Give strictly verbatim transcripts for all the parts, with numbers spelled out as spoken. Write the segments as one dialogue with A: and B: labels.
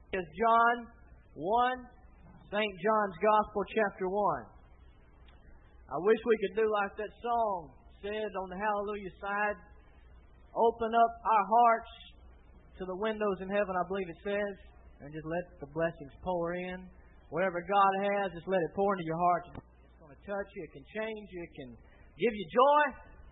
A: Is John one, Saint John's Gospel, chapter one. I wish we could do like that song said on the Hallelujah side. Open up our hearts to the windows in heaven, I believe it says, and just let the blessings pour in. Whatever God has, just let it pour into your heart. It's going to touch you. It can change you. It can give you joy,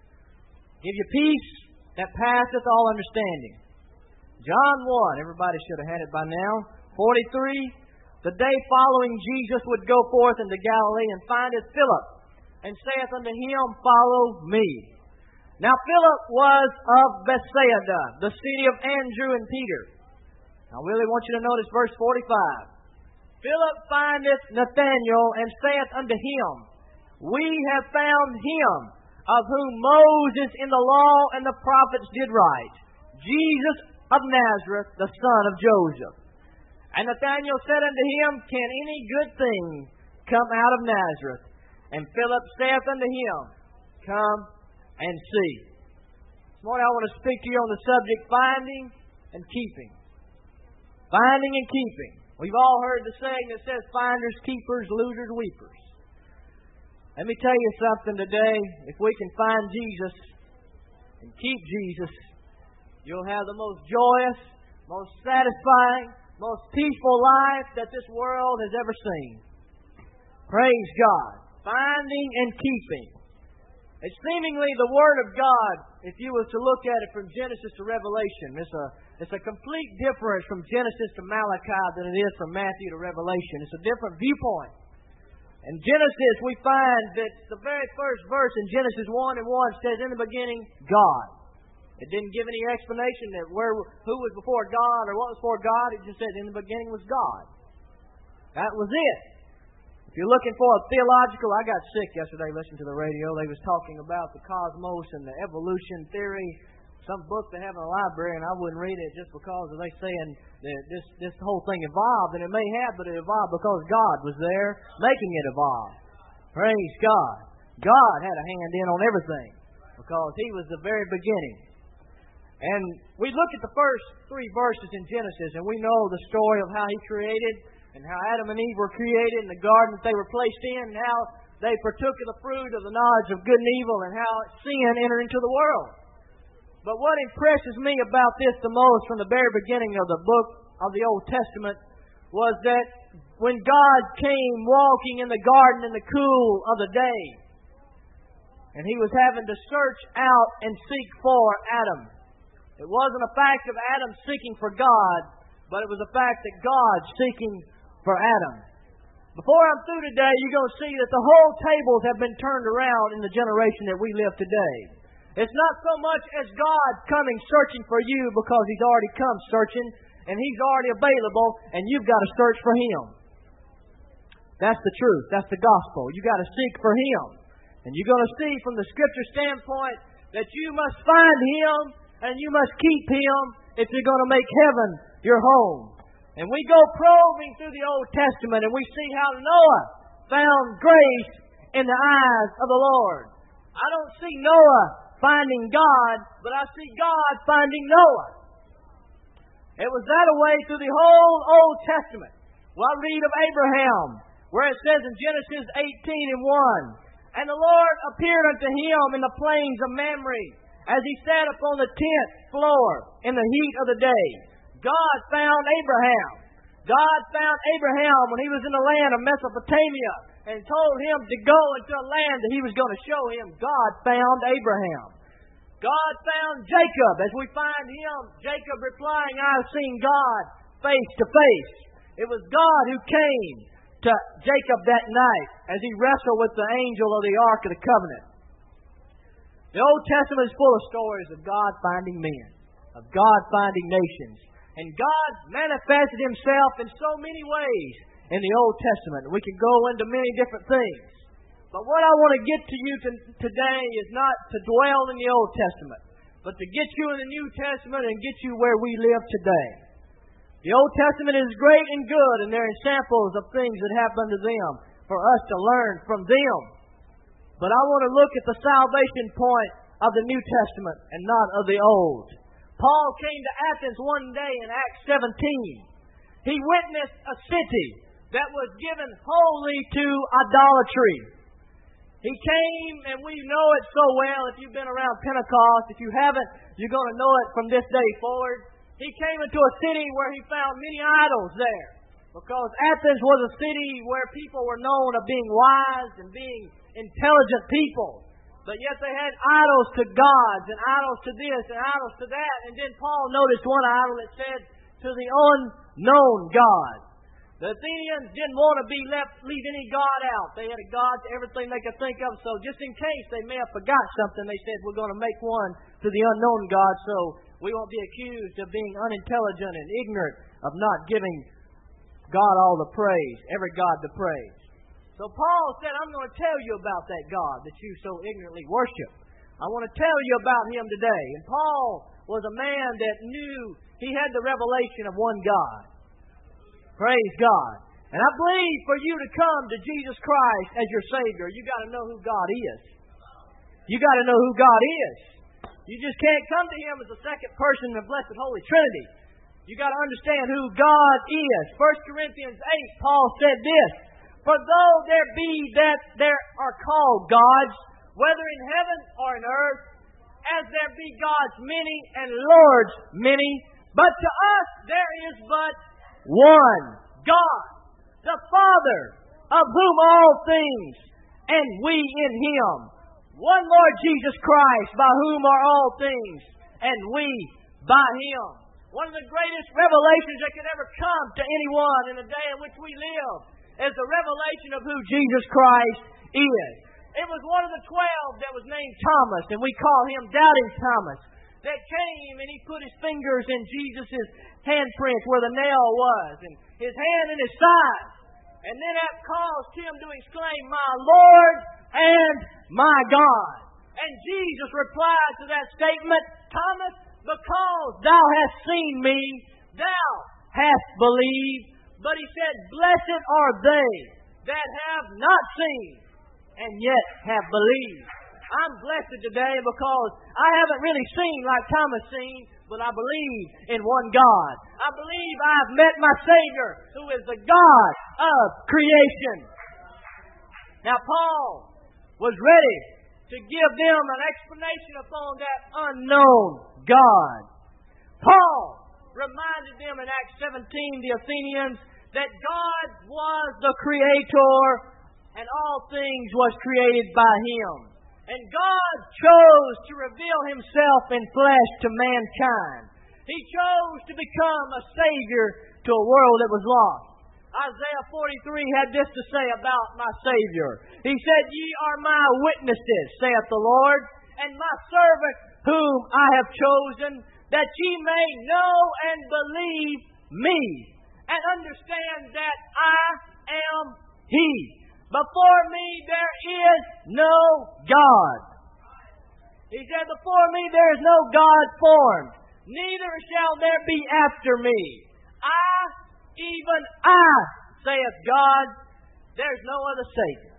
A: give you peace that passeth all understanding. John one, everybody should have had it by now. forty-three, the day following Jesus would go forth into Galilee and findeth Philip, and saith unto him, Follow me. Now Philip was of Bethsaida, the city of Andrew and Peter. Now I really want you to notice verse forty-five. Philip findeth Nathanael, and saith unto him, We have found him, of whom Moses in the law and the prophets did write, Jesus of Nazareth, the son of Joseph. And Nathanael said unto him, Can any good thing come out of Nazareth? And Philip saith unto him, Come and see. This morning I want to speak to you on the subject finding and keeping. Finding and keeping. We've all heard the saying that says, Finders, keepers, losers, weepers. Let me tell you something today. If we can find Jesus and keep Jesus, you'll have the most joyous, most satisfying, most peaceful life that this world has ever seen. Praise God. Finding and keeping. It's seemingly the Word of God, if you were to look at it from Genesis to Revelation. It's a, it's a complete difference from Genesis to Malachi than it is from Matthew to Revelation. It's a different viewpoint. In Genesis, we find that the very first verse in Genesis one and one says, In the beginning, God. It didn't give any explanation that where who was before God or what was before God. It just said, In the beginning was God. That was it. If you're looking for a theological, I got sick yesterday listening to the radio. They was talking about the cosmos and the evolution theory. Some book they have in the library, and I wouldn't read it just because of they saying that this this whole thing evolved, and it may have, but it evolved because God was there making it evolve. Praise God. God had a hand in on everything because He was the very beginning. And we look at the first three verses in Genesis, and we know the story of how He created, and how Adam and Eve were created in the garden that they were placed in, and how they partook of the fruit of the knowledge of good and evil, and how sin entered into the world. But what impresses me about this the most from the very beginning of the book of the Old Testament was that when God came walking in the garden in the cool of the day, and He was having to search out and seek for Adam. It wasn't a fact of Adam seeking for God, but it was a fact that God seeking for Adam. Before I'm through today, you're going to see that the whole tables have been turned around in the generation that we live today. It's not so much as God coming searching for you because He's already come searching and He's already available and you've got to search for Him. That's the truth. That's the gospel. You've got to seek for Him. And you're going to see from the Scripture standpoint that you must find Him and you must keep Him if you're going to make heaven your home. And we go probing through the Old Testament and we see how Noah found grace in the eyes of the Lord. I don't see Noah finding God, but I see God finding Noah. It was that way through the whole Old Testament. Well, I read of Abraham, where it says in Genesis eighteen and one, And the Lord appeared unto him in the plains of Mamre, as he sat upon the tent floor in the heat of the day. God found Abraham. God found Abraham when he was in the land of Mesopotamia and told him to go into a land that He was going to show him. God found Abraham. God found Jacob, as we find him, Jacob replying, I have seen God face to face. It was God who came to Jacob that night as he wrestled with the angel of the Ark of the Covenant. The Old Testament is full of stories of God finding men, of God finding nations. And God manifested Himself in so many ways in the Old Testament. We can go into many different things. But what I want to get to you to, today is not to dwell in the Old Testament, but to get you in the New Testament and get you where we live today. The Old Testament is great and good, and there are samples of things that happened to them for us to learn from them. But I want to look at the salvation point of the New Testament and not of the Old. Paul came to Athens one day in Acts seventeen. he witnessed a city that was given wholly to idolatry. He came, and we know it so well if you've been around Pentecost. If you haven't, you're going to know it from this day forward. He came into a city where he found many idols there. Because Athens was a city where people were known of being wise and being intelligent people. But yet they had idols to gods and idols to this and idols to that. And then Paul noticed one idol that said, to the unknown God. The Athenians didn't want to be left, leave any God out. They had a God to everything they could think of. So just in case they may have forgot something, they said, we're going to make one to the unknown God so we won't be accused of being unintelligent and ignorant of not giving God all the praise, every God the praise. So Paul said, I'm going to tell you about that God that you so ignorantly worship. I want to tell you about Him today. And Paul was a man that knew he had the revelation of one God. Praise God. And I believe for you to come to Jesus Christ as your Savior, you got to know who God is. You got to know who God is. You just can't come to Him as the second person in the Blessed Holy Trinity. You got to understand who God is. First Corinthians eight, Paul said this, for though there be that there are called gods, whether in heaven or in earth, as there be gods many and lords many, but to us there is but one God, the Father, of whom all things, and we in Him. One Lord Jesus Christ, by whom are all things, and we by Him. One of the greatest revelations that could ever come to anyone in the day in which we live is the revelation of who Jesus Christ is. It was one of the twelve that was named Thomas, and we call him Doubting Thomas, that came and he put his fingers in Jesus' handprint where the nail was, and his hand in his side. And then that caused him to exclaim, my Lord and my God. And Jesus replied to that statement, Thomas, because thou hast seen me, thou hast believed. But he said, blessed are they that have not seen and yet have believed. I'm blessed today because I haven't really seen like Thomas seen, but I believe in one God. I believe I've met my Savior, who is the God of creation. Now, Paul was ready to give them an explanation upon that unknown God. Paul reminded them in Acts seventeen, the Athenians, that God was the Creator and all things was created by Him. And God chose to reveal Himself in flesh to mankind. He chose to become a Savior to a world that was lost. Isaiah forty-three had this to say about my Savior. He said, ye are my witnesses, saith the Lord, and my servant whom I have chosen, that ye may know and believe me, and understand that I am He. Before me there is no God. He said, before me there is no God formed, neither shall there be after me. I, even I, saith God, there's no other Savior.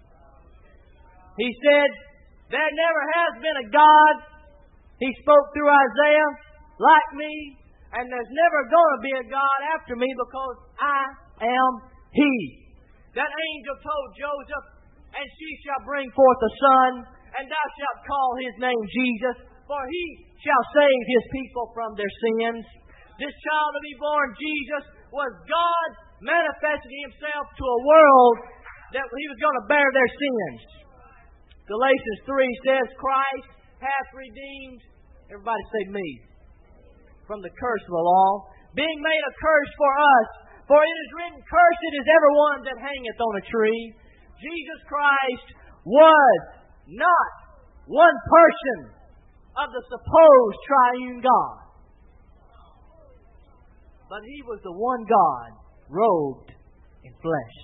A: He said, there never has been a God, He spoke through Isaiah, like me, and there's never going to be a God after me because I am He. That angel told Joseph, and she shall bring forth a son, and thou shalt call his name Jesus, for he shall save his people from their sins. This child to be born, Jesus, was God manifesting Himself to a world that He was going to bear their sins. Galatians three says, Christ hath redeemed, everybody say me, from the curse of the law, being made a curse for us. For it is written, cursed is every one that hangeth on a tree. Jesus Christ was not one person of the supposed triune God, but He was the one God robed in flesh.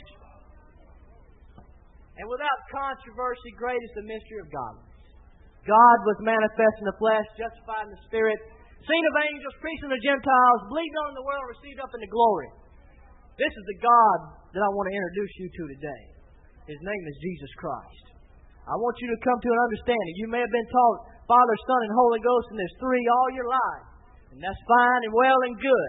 A: And without controversy, great is the mystery of godliness. God was manifest in the flesh, justified in the Spirit, seen of angels, preached unto the Gentiles, believed on in the world, received up into glory. This is the God that I want to introduce you to today. His name is Jesus Christ. I want you to come to an understanding. You may have been taught Father, Son, and Holy Ghost, and there's three all your life. And that's fine and well and good.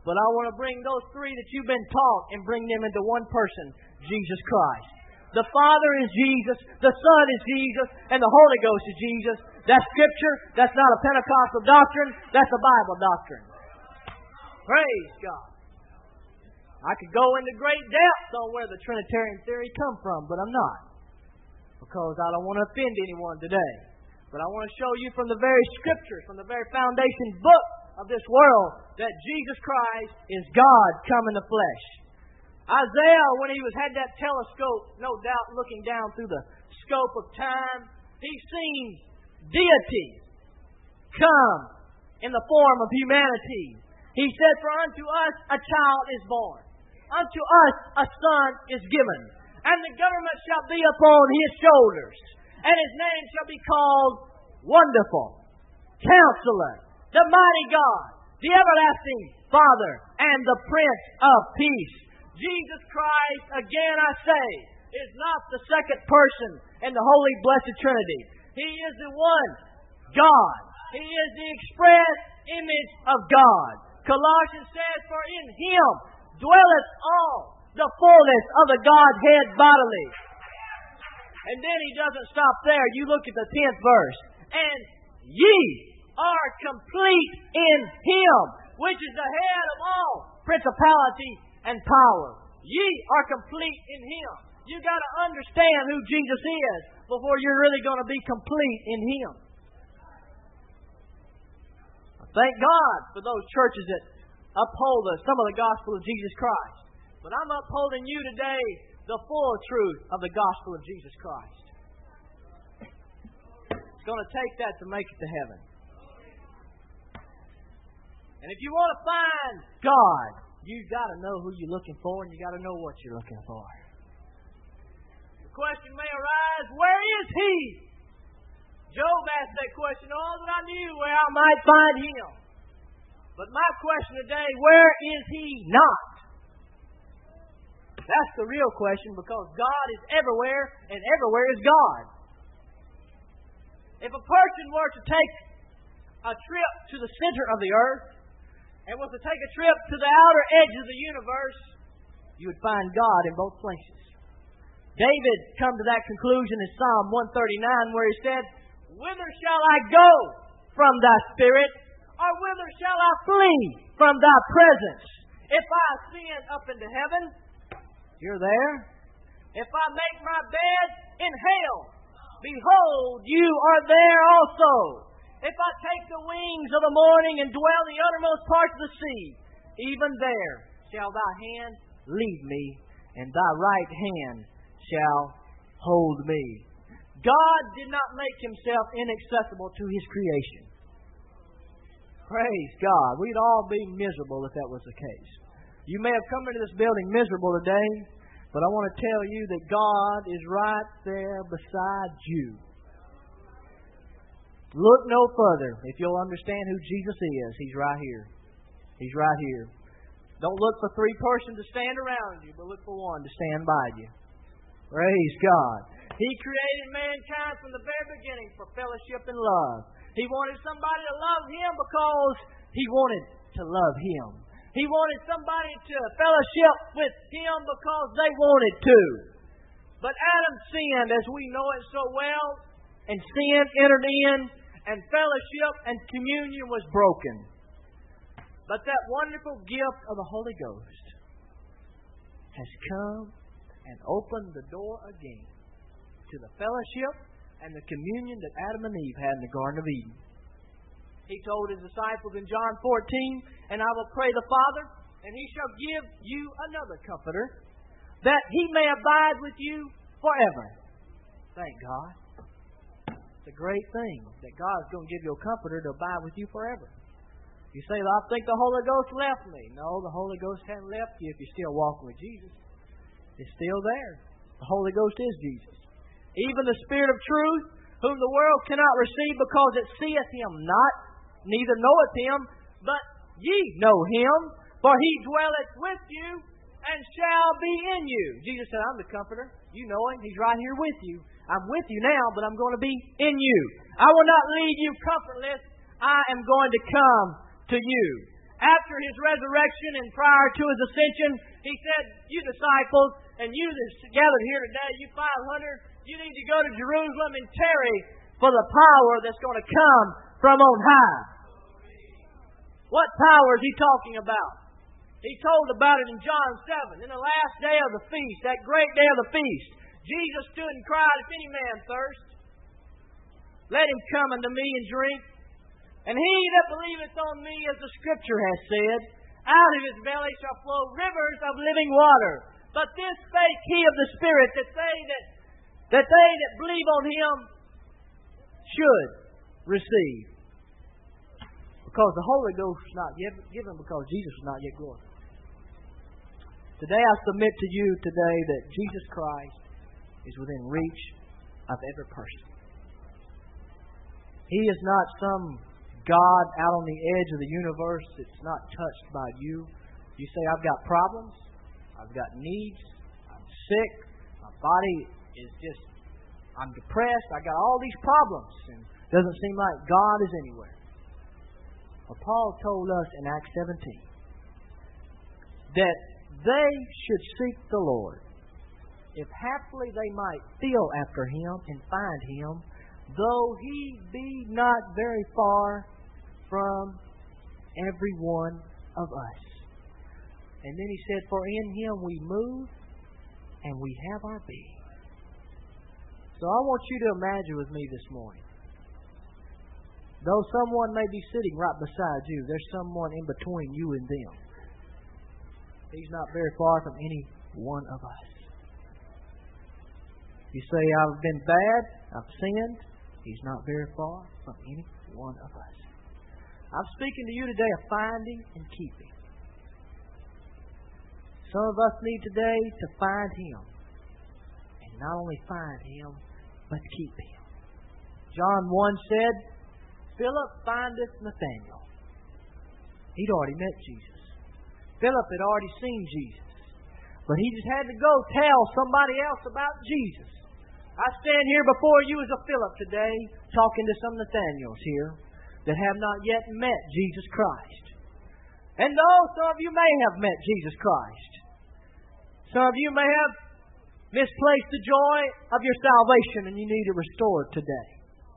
A: But I want to bring those three that you've been taught and bring them into one person, Jesus Christ. The Father is Jesus, the Son is Jesus, and the Holy Ghost is Jesus. That's Scripture. That's not a Pentecostal doctrine. That's a Bible doctrine. Praise God. I could go into great depth on where the Trinitarian theory come from, but I'm not. Because I don't want to offend anyone today. But I want to show you from the very Scriptures, from the very foundation book of this world, that Jesus Christ is God come in the flesh. Isaiah, when he was had that telescope, no doubt looking down through the scope of time, he seen deity come in the form of humanity. He said, "For unto us a child is born, unto us a son is given, and the government shall be upon his shoulders, and his name shall be called Wonderful, Counselor, the Mighty God, the Everlasting Father, and the Prince of Peace." Jesus Christ, again I say, is not the second person in the Holy Blessed Trinity. He is the one God. He is the express image of God. Colossians says, "For in Him dwelleth all the fullness of the Godhead bodily." And then he doesn't stop there. You look at the tenth verse. "And ye are complete in Him, which is the head of all principality and power." Ye are complete in Him. You got to understand who Jesus is before you're really going to be complete in Him. Thank God for those churches that uphold us, some of the gospel of Jesus Christ. But I'm upholding you today the full truth of the gospel of Jesus Christ. It's going to take that to make it to heaven. And if you want to find God, you've got to know who you're looking for, and you've got to know what you're looking for. The question may arise, where is He? Job asked that question, "Oh, that I knew where I might find Him." But my question today, where is He not? That's the real question, because God is everywhere, and everywhere is God. If a person were to take a trip to the center of the earth, and was to take a trip to the outer edge of the universe, you would find God in both places. David come to that conclusion in Psalm one thirty-nine, where he said, "Whither shall I go from Thy Spirit? Or whither shall I flee from Thy presence? If I ascend up into heaven, You're there. If I make my bed in hell, behold, You are there also. If I take the wings of the morning and dwell in the uttermost parts of the sea, even there shall Thy hand lead me, and Thy right hand shall hold me." God did not make Himself inaccessible to His creation. Praise God. We'd all be miserable if that was the case. You may have come into this building miserable today, but I want to tell you that God is right there beside you. Look no further. If you'll understand who Jesus is, He's right here. He's right here. Don't look for three persons to stand around you, but look for one to stand by you. Praise God. He created mankind from the very beginning for fellowship and love. He wanted somebody to love Him because He wanted to love Him. He wanted somebody to fellowship with Him because they wanted to. But Adam sinned, as we know it so well, and sin entered in, and fellowship and communion was broken. But that wonderful gift of the Holy Ghost has come and opened the door again to the fellowship and the communion that Adam and Eve had in the Garden of Eden. He told His disciples in John fourteen, "And I will pray the Father, and He shall give you another Comforter, that He may abide with you forever." Thank God. It's a great thing that God's going to give you a Comforter to abide with you forever. You say, "I think the Holy Ghost left me." No, the Holy Ghost hasn't left you if you're still walking with Jesus. It's still there. The Holy Ghost is Jesus. Even the Spirit of truth, whom the world cannot receive because it seeth Him not, neither knoweth Him, but ye know Him, for He dwelleth with you and shall be in you. Jesus said, "I'm the Comforter." You know Him. He's right here with you. I'm with you now, but I'm going to be in you. I will not leave you comfortless. I am going to come to you. after His resurrection and prior to His ascension, He said, you disciples, and you that's gathered here today, you five hundred, you need to go to Jerusalem and tarry for the power that's going to come from on high. What power is He talking about? He told about it in John seven. In the last day of the feast, that great day of the feast, Jesus stood and cried, if any man thirst, let him come unto me and drink. And he that believeth on me, as the Scripture has said, out of his belly shall flow rivers of living water. But this spake he of the Spirit, that they that, that they that believe on Him should receive. Because the Holy Ghost is not yet given, because Jesus is not yet glorified. Today I submit to you today that Jesus Christ is within reach of every person. He is not some God out on the edge of the universe that's not touched by you. You say, I've got problems, I've got needs, I'm sick, my body is just, I'm depressed, I got all these problems, and it doesn't seem like God is anywhere. Well, Paul told us in Acts seventeen that they should seek the Lord, if haply they might feel after Him and find Him, though He be not very far from every one of us. And then he said, for in Him we move and we have our being. So I want you to imagine with me this morning, though someone may be sitting right beside you, there's someone in between you and them. He's not very far from any one of us. You say, I've been bad, I've sinned. He's not very far from any one of us. I'm speaking to you today of finding and keeping. Some of us need today to find Him. And not only find Him, but keep Him. John one said, Philip findeth Nathanael. He'd already met Jesus. Philip had already seen Jesus. But he just had to go tell somebody else about Jesus. I stand here before you as a Philip today, talking to some Nathanaels here that have not yet met Jesus Christ. And though some of you may have met Jesus Christ, some of you may have misplaced the joy of your salvation and you need it restored today.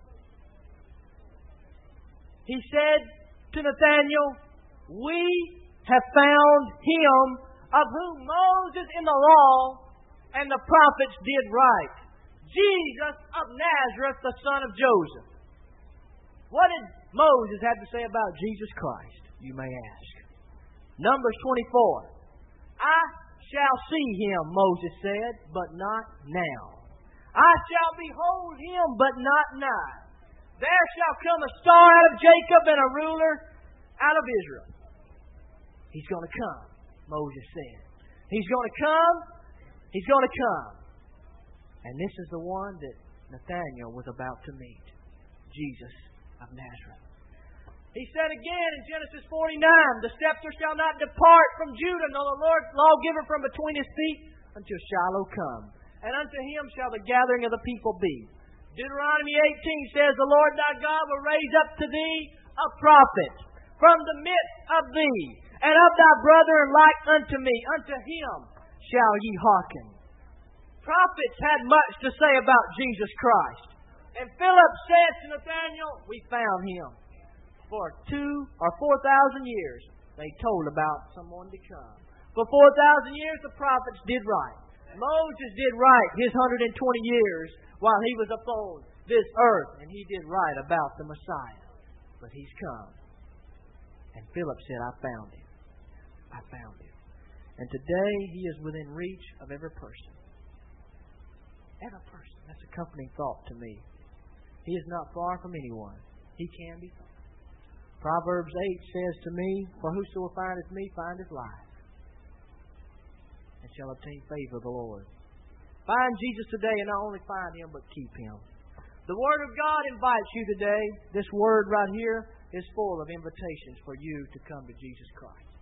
A: He said to Nathanael, we have found Him of whom Moses in the law and the prophets did write, Jesus of Nazareth, the son of Joseph. What did Moses have to say about Jesus Christ, you may ask? Numbers twenty-four. I shall see Him, Moses said, but not now. I shall behold Him, but not nigh. There shall come a star out of Jacob and a ruler out of Israel. He's going to come, Moses said. He's going to come. He's going to come. And this is the one that Nathanael was about to meet, Jesus of Nazareth. He said again in Genesis forty-nine, the scepter shall not depart from Judah, nor the Lord's lawgiver from between His feet, until Shiloh come. And unto Him shall the gathering of the people be. Deuteronomy eighteen says, the Lord thy God will raise up to thee a prophet from the midst of thee, and of thy brethren like unto me. Unto Him shall ye hearken. Prophets had much to say about Jesus Christ. And Philip said to Nathanael, we found Him. For two or four thousand years, they told about someone to come. For four thousand years, the prophets did write. Moses did write his one hundred twenty years while he was upon this earth, and he did write about the Messiah. But He's come. And Philip said, I found Him. I found Him. And today, He is within reach of every person. Every person. That's a comforting thought to me. He is not far from anyone. He can be found. Proverbs eight says to me, for whosoever findeth me findeth life, and shall obtain favor of the Lord. Find Jesus today, and not only find Him, but keep Him. The Word of God invites you today. This Word right here is full of invitations for you to come to Jesus Christ.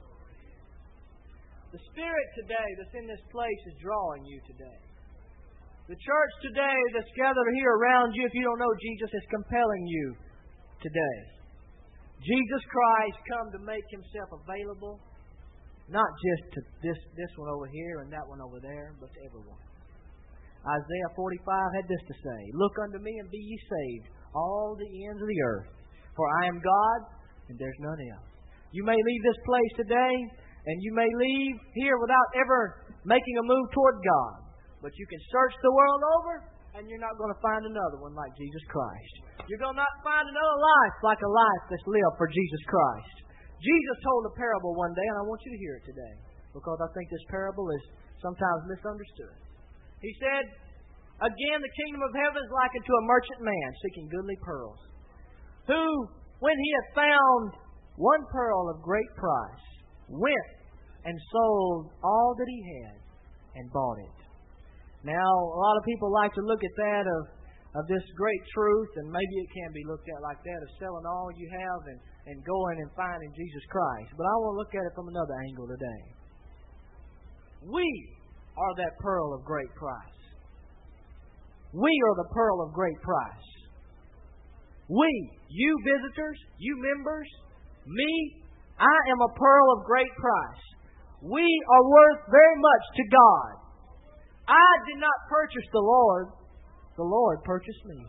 A: The Spirit today that's in this place is drawing you today. The church today that's gathered here around you, if you don't know Jesus, is compelling you today. Jesus Christ come to make Himself available, not just to this, this one over here and that one over there, but to everyone. Isaiah forty-five had this to say, "Look unto me and be ye saved, all the ends of the earth. For I am God, and there's none else." You may leave this place today, and you may leave here without ever making a move toward God. But you can search the world over, and you're not going to find another one like Jesus Christ. You're going to not find another life like a life that's lived for Jesus Christ. Jesus told a parable one day, and I want you to hear it today, because I think this parable is sometimes misunderstood. He said, "Again, the kingdom of heaven is likened to a merchant man seeking goodly pearls, who, when he had found one pearl of great price, went and sold all that he had and bought it." Now, a lot of people like to look at that of, of this great truth, and maybe it can be looked at like that, of selling all you have and, and going and finding Jesus Christ. But I want to look at it from another angle today. We are that pearl of great price. We are the pearl of great price. We, you visitors, you members, me, I am a pearl of great price. We are worth very much to God. I did not purchase the Lord. The Lord purchased me.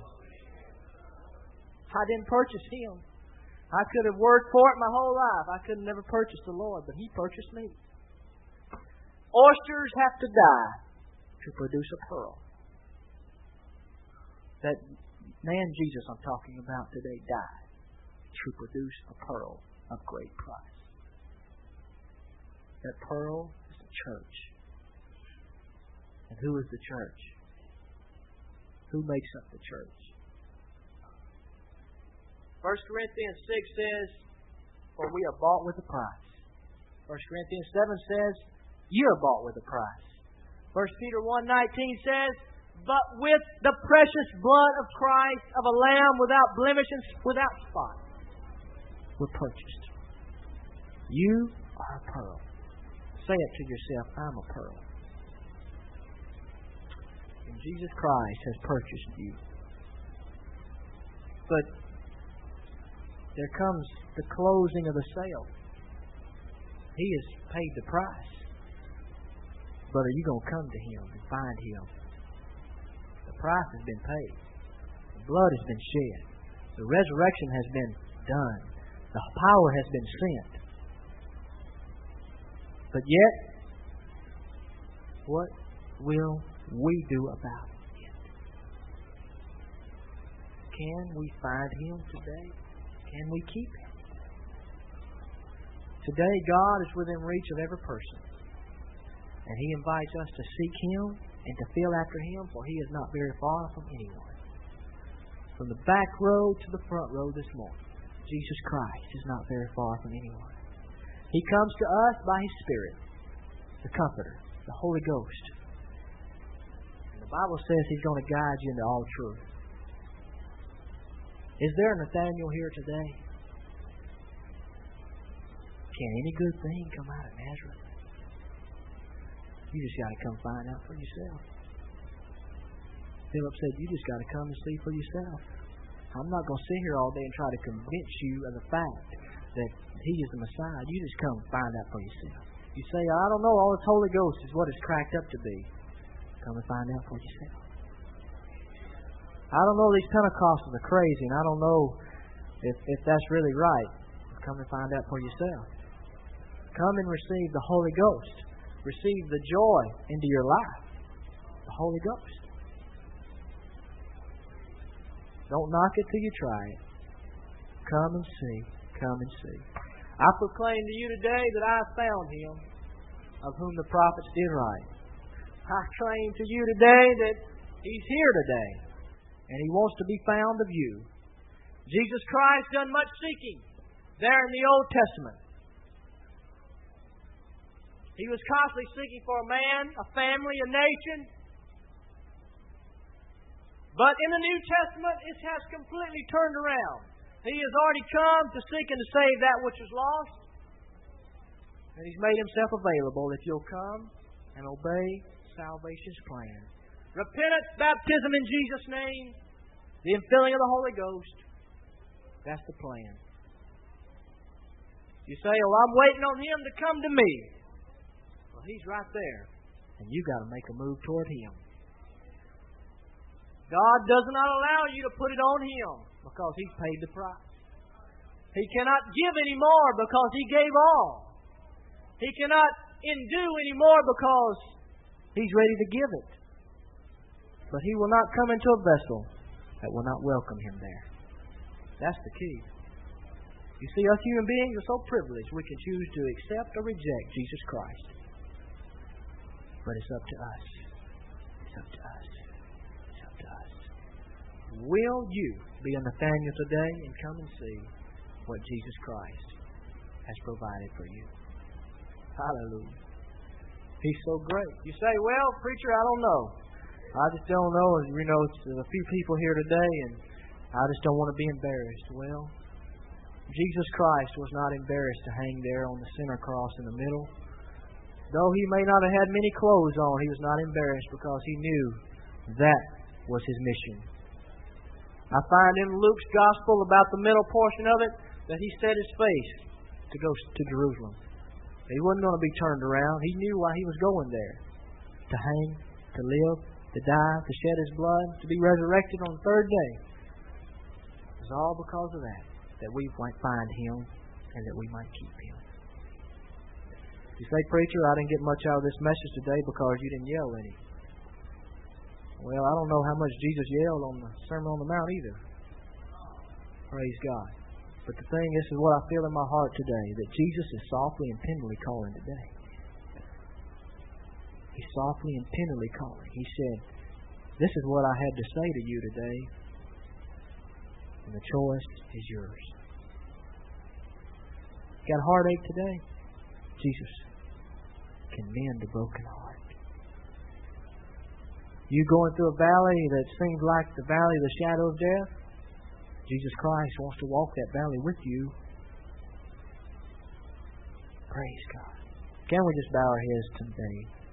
A: I didn't purchase Him. I could have worked for it my whole life. I could have never purchased the Lord, but He purchased me. Oysters have to die to produce a pearl. That man Jesus I'm talking about today died to produce a pearl of great price. That pearl is the church. And who is the church? Who makes up the church? First Corinthians six says, "For we are bought with a price." First Corinthians seven says, "You are bought with a price." First Peter one nineteen says, "But with the precious blood of Christ, of a lamb without blemish and without spot, we're purchased." You are a pearl. Say it to yourself, "I'm a pearl." And Jesus Christ has purchased you. But there comes the closing of the sale. He has paid the price. But are you going to come to Him and find Him? The price has been paid. The blood has been shed. The resurrection has been done. The power has been sent. But yet, what will we do about it? Can we find Him today? Can we keep Him? Today, God is within reach of every person. And He invites us to seek Him and to feel after Him, for He is not very far from anyone. From the back row to the front row this morning, Jesus Christ is not very far from anyone. He comes to us by His Spirit, the Comforter, the Holy Ghost. And the Bible says He's going to guide you into all truth. Is there a Nathaniel here today? Can any good thing come out of Nazareth? You just got to come find out for yourself. Philip said, "You just got to come and see for yourself. I'm not going to sit here all day and try to convince you of the fact that He is the Messiah. You just come find out for yourself." You say, "I don't know, all this Holy Ghost is what it's cracked up to be." Come and find out for yourself. "I don't know, these Pentecostals are crazy, and I don't know if, if that's really right." Come and find out for yourself. Come and receive the Holy Ghost. Receive the joy into your life. The Holy Ghost. Don't knock it till you try it. Come and see. Come and see. I proclaim to you today that I have found Him, of whom the prophets did write. I claim to you today that He's here today, and He wants to be found of you. Jesus Christ done much seeking there in the Old Testament. He was constantly seeking for a man, a family, a nation. But in the New Testament, it has completely turned around. He has already come to seek and to save that which is lost. And He's made Himself available if you'll come and obey salvation's plan. Repentance, baptism in Jesus' name, the infilling of the Holy Ghost. That's the plan. You say, "Oh, I'm waiting on Him to come to me." Well, He's right there, and you got to make a move toward Him. God does not allow you to put it on Him because He's paid the price. He cannot give any more because He gave all. He cannot endue any more because He's ready to give it. But He will not come into a vessel that will not welcome Him there. That's the key. You see, us human beings are so privileged we can choose to accept or reject Jesus Christ. But it's up to us. It's up to us. It's up to us. Will you be a Nathaniel today and come and see what Jesus Christ has provided for you? Hallelujah. He's so great. You say, "Well, preacher, I don't know. I just don't know. You know, there's a few people here today, and I just don't want to be embarrassed." Well, Jesus Christ was not embarrassed to hang there on the center cross in the middle. Though He may not have had many clothes on, He was not embarrassed because He knew that was His mission. I find in Luke's Gospel about the middle portion of it that He set His face to go to Jerusalem. He wasn't going to be turned around. He knew why He was going there. To hang, to live, to die, to shed His blood, to be resurrected on the third day. It was all because of that, that we might find Him and that we might keep Him. You say, "Preacher, I didn't get much out of this message today because you didn't yell any." Well, I don't know how much Jesus yelled on the Sermon on the Mount either. Praise God. But the thing, this is what I feel in my heart today, that Jesus is softly and tenderly calling today. He's softly and tenderly calling. He said, "This is what I had to say to you today, and the choice is yours." Got a heartache today? Jesus can mend a broken heart. You going through a valley that seems like the valley of the shadow of death? Jesus Christ wants to walk that valley with you. Praise God. Can we just bow our heads today?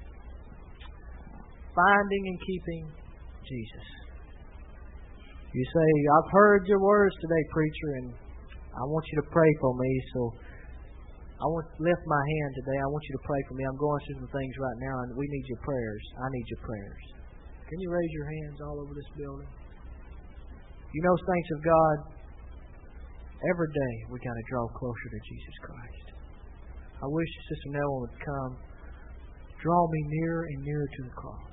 A: Finding and keeping Jesus. You say, "I've heard your words today, preacher, and I want you to pray for me." So I want to lift my hand today. I want you to pray for me. I'm going through some things right now, and we need your prayers. I need your prayers. Can you raise your hands all over this building? You know, saints of God, every day we got to draw closer to Jesus Christ. I wish Sister Nell would come. Draw me nearer and nearer to the cross.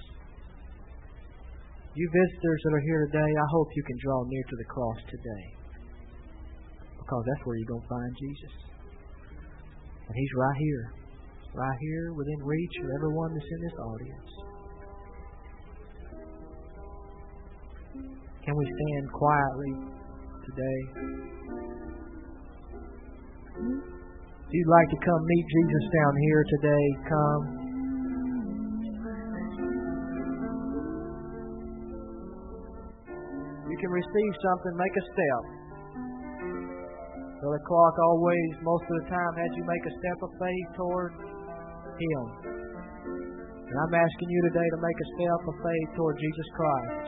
A: You visitors that are here today, I hope you can draw near to the cross today. Because that's where you're going to find Jesus. And He's right here. Right here within reach of everyone that's in this audience. Can we stand quietly today? If you'd like to come meet Jesus down here today, come. You can receive something, make a step. Brother Clark always, most of the time, has you make a step of faith toward Him. And I'm asking you today to make a step of faith toward Jesus Christ.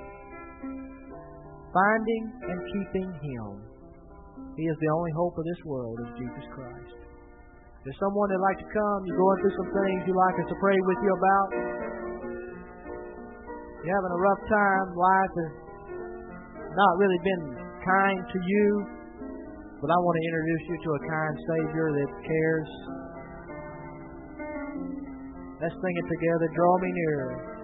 A: Finding and keeping Him. He is the only hope of this world, is Jesus Christ. If there's someone that'd like to come, you're going through some things you'd like us to pray with you about. You're having a rough time, life has not really been kind to you, but I want to introduce you to a kind Savior that cares. Let's sing it together. Draw me nearer.